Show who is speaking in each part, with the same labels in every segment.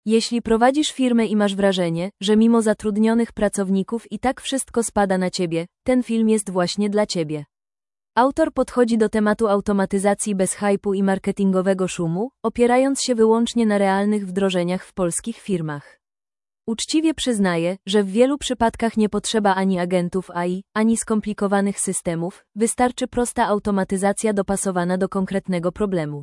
Speaker 1: Jeśli prowadzisz firmę i masz wrażenie, że mimo zatrudnionych pracowników i tak wszystko spada na ciebie, ten film jest właśnie dla ciebie. Autor podchodzi do tematu automatyzacji bez hype'u i marketingowego szumu, opierając się wyłącznie na realnych wdrożeniach w polskich firmach. Uczciwie przyznaje, że w wielu przypadkach nie potrzeba ani agentów AI, ani skomplikowanych systemów, wystarczy prosta automatyzacja dopasowana do konkretnego problemu.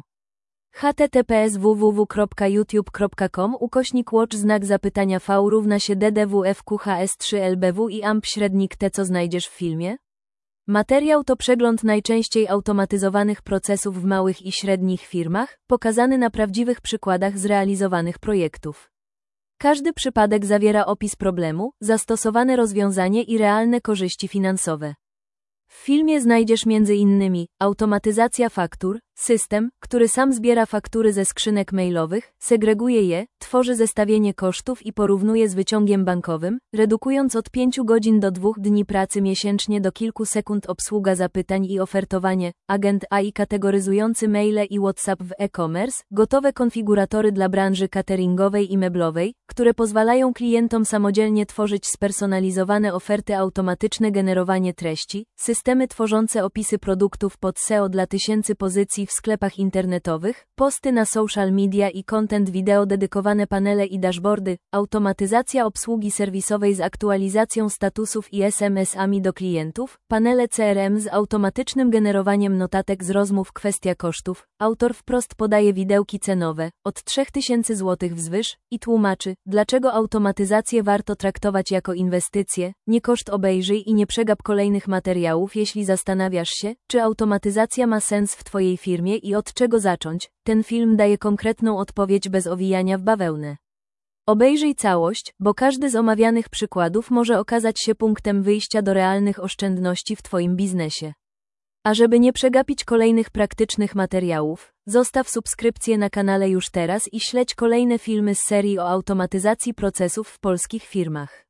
Speaker 1: https://www.youtube.com/watch_DDWFQHS3LBW i AMP/T. Co znajdziesz w filmie? Materiał to przegląd najczęściej automatyzowanych procesów w małych i średnich firmach, pokazany na prawdziwych przykładach zrealizowanych projektów. Każdy przypadek zawiera opis problemu, zastosowane rozwiązanie i realne korzyści finansowe. W filmie znajdziesz m.in. automatyzacja faktur, system, który sam zbiera faktury ze skrzynek mailowych, segreguje je, tworzy zestawienie kosztów i porównuje z wyciągiem bankowym, redukując od 5 godzin do 2 dni pracy miesięcznie do kilku sekund obsługa zapytań i ofertowanie, agent AI kategoryzujący maile i WhatsApp w e-commerce, gotowe konfiguratory dla branży cateringowej i meblowej, które pozwalają klientom samodzielnie tworzyć spersonalizowane oferty, automatyczne generowanie treści, systemy tworzące opisy produktów pod SEO dla tysięcy pozycji w sklepach internetowych, posty na social media i content wideo, dedykowane panele i dashboardy, automatyzacja obsługi serwisowej z aktualizacją statusów i SMS-ami do klientów, panele CRM z automatycznym generowaniem notatek z rozmów. Kwestia kosztów. Autor wprost podaje widełki cenowe, od 3000 zł wzwyż, i tłumaczy, dlaczego automatyzację warto traktować jako inwestycję, nie koszt. Obejrzyj i nie przegap kolejnych materiałów. Jeśli zastanawiasz się, czy automatyzacja ma sens w Twojej firmie i od czego zacząć, ten film daje konkretną odpowiedź bez owijania w bawełnę. Obejrzyj całość, bo każdy z omawianych przykładów może okazać się punktem wyjścia do realnych oszczędności w Twoim biznesie. A żeby nie przegapić kolejnych praktycznych materiałów, zostaw subskrypcję na kanale już teraz i śledź kolejne filmy z serii o automatyzacji procesów w polskich firmach.